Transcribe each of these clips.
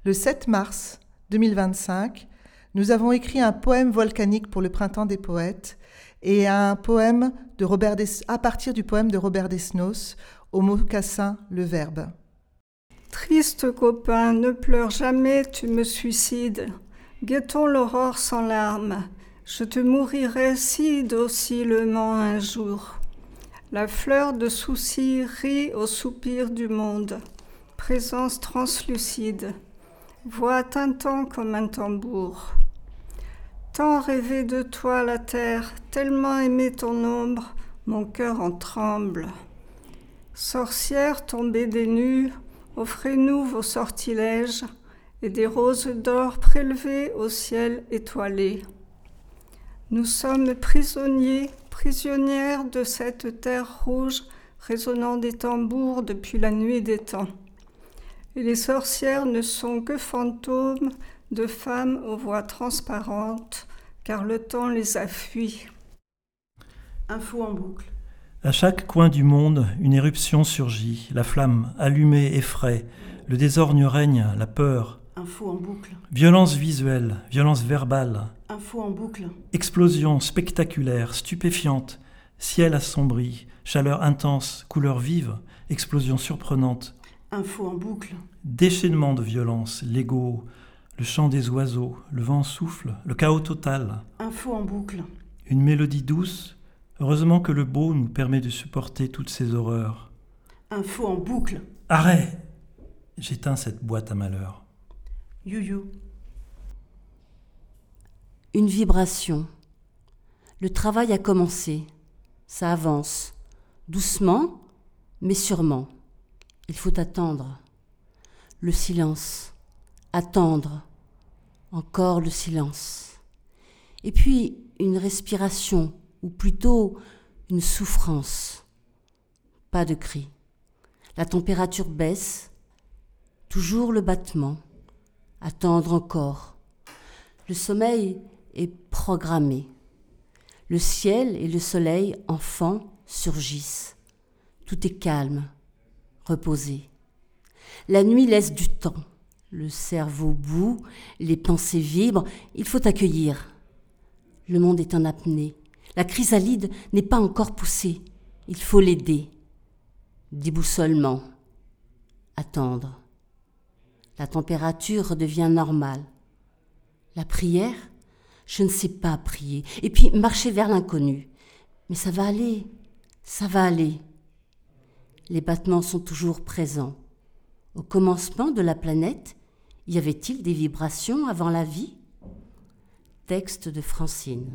Le 7 mars 2025, nous avons écrit un poème volcanique pour le Printemps des poètes et un poème à partir du poème de Robert Desnos, Au mocassin, le Verbe. Triste copain, ne pleure jamais, tu me suicides. Guettons l'aurore sans larmes, je te mourirai si docilement un jour. La fleur de souci rit au soupir du monde, présence translucide, voix tintant comme un tambour. Tant rêvé de toi la terre, tellement aimé ton ombre, mon cœur en tremble. Sorcières tombées des nues, offrez-nous vos sortilèges et des roses d'or prélevées au ciel étoilé. Nous sommes prisonniers, prisonnières de cette terre rouge résonnant des tambours depuis la nuit des temps. Et les sorcières ne sont que fantômes de femmes aux voix transparentes, car le temps les a fuis. Info en boucle. À chaque coin du monde, une éruption surgit, la flamme allumée effraie, le désordre règne, la peur. Info en boucle. Violence visuelle, violence verbale. Info en boucle. Explosion spectaculaire, stupéfiante, ciel assombri, chaleur intense, couleurs vives, explosion surprenante. Info en boucle. Déchaînement de violence, l'ego, le chant des oiseaux, le vent souffle, le chaos total. Info en boucle. Une mélodie douce, heureusement que le beau nous permet de supporter toutes ces horreurs. Info en boucle. Arrête! J'éteins cette boîte à malheur. You. Une vibration. Le travail a commencé. Ça avance. Doucement, mais sûrement. Il faut attendre. Le silence. Attendre. Encore le silence. Et puis une respiration, ou plutôt une souffrance. Pas de cri. La température baisse. Toujours le battement. Attendre encore. Le sommeil est programmé. Le ciel et le soleil, enfants, surgissent. Tout est calme, reposé. La nuit laisse du temps. Le cerveau bout, les pensées vibrent. Il faut accueillir. Le monde est en apnée. La chrysalide n'est pas encore poussée. Il faut l'aider. Déboussolement. Attendre. La température redevient normale. La prière, je ne sais pas prier. Et puis marcher vers l'inconnu. Mais ça va aller, ça va aller. Les battements sont toujours présents. Au commencement de la planète, y avait-il des vibrations avant la vie ? Texte de Francine.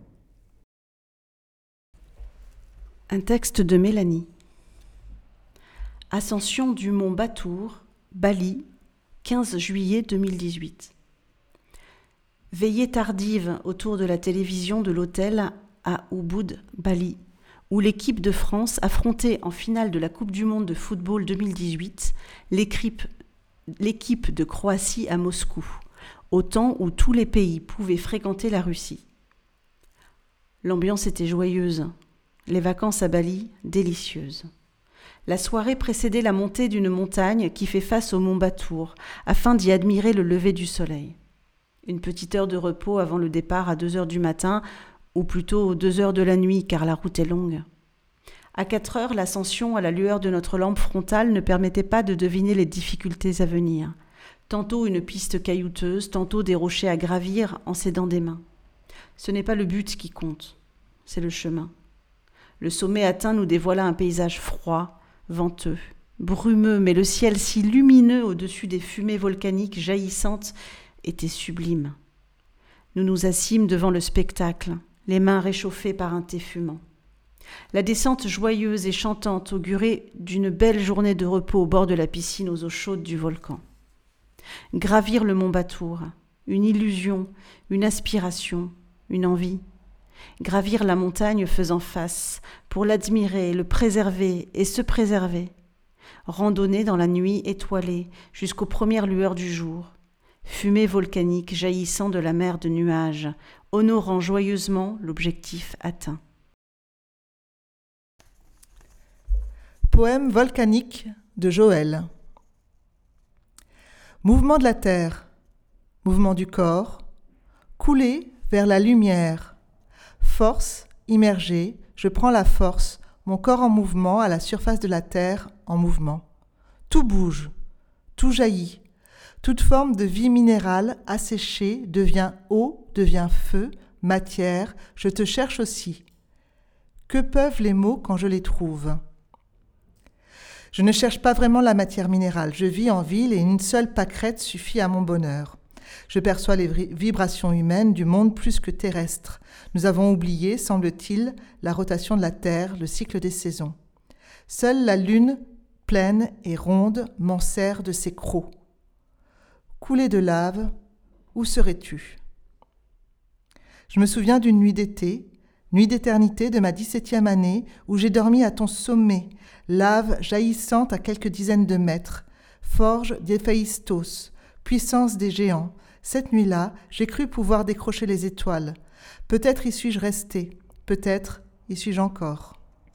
Un texte de Mélanie. Ascension du mont Batour, Bali, 15 juillet 2018. Veillée tardive autour de la télévision de l'hôtel à Ubud, Bali, où l'équipe de France affrontait en finale de la Coupe du monde de football 2018 l'équipe de Croatie à Moscou, au temps où tous les pays pouvaient fréquenter la Russie. L'ambiance était joyeuse, les vacances à Bali délicieuses. La soirée précédait la montée d'une montagne qui fait face au mont Batour, afin d'y admirer le lever du soleil. Une petite heure de repos avant le départ à 2h du matin, ou plutôt 2h de la nuit, car la route est longue. À 4h, l'ascension à la lueur de notre lampe frontale ne permettait pas de deviner les difficultés à venir. Tantôt une piste caillouteuse, tantôt des rochers à gravir en s'aidant des mains. Ce n'est pas le but qui compte, c'est le chemin. Le sommet atteint nous dévoila un paysage froid, venteux, brumeux, mais le ciel si lumineux au-dessus des fumées volcaniques jaillissantes était sublime. Nous nous assîmes devant le spectacle, les mains réchauffées par un thé fumant. La descente joyeuse et chantante augurait d'une belle journée de repos au bord de la piscine aux eaux chaudes du volcan. Gravir le mont Batour, une illusion, une aspiration, une envie. Gravir la montagne faisant face, pour l'admirer, le préserver et se préserver. Randonner dans la nuit étoilée jusqu'aux premières lueurs du jour. Fumée volcanique jaillissant de la mer de nuages, honorant joyeusement l'objectif atteint. Poème volcanique de Joël. Mouvement de la terre, mouvement du corps, couler vers la lumière. Force, immergée, je prends la force, mon corps en mouvement à la surface de la terre en mouvement. Tout bouge, tout jaillit. Toute forme de vie minérale asséchée devient eau, devient feu, matière, je te cherche aussi. Que peuvent les mots quand je les trouve ? Je ne cherche pas vraiment la matière minérale. Je vis en ville et une seule pâquerette suffit à mon bonheur. Je perçois les vibrations humaines du monde plus que terrestre. Nous avons oublié, semble-t-il, la rotation de la Terre, le cycle des saisons. Seule la lune, pleine et ronde, m'en sert de ses crocs. Coulée de lave, où serais-tu ? Je me souviens d'une nuit d'été, nuit d'éternité de ma 17e année, où j'ai dormi à ton sommet, lave jaillissante à quelques dizaines de mètres, forge d'Héphaïstos, puissance des géants. Cette nuit-là, j'ai cru pouvoir décrocher les étoiles. Peut-être y suis-je resté, peut-être y suis-je encore.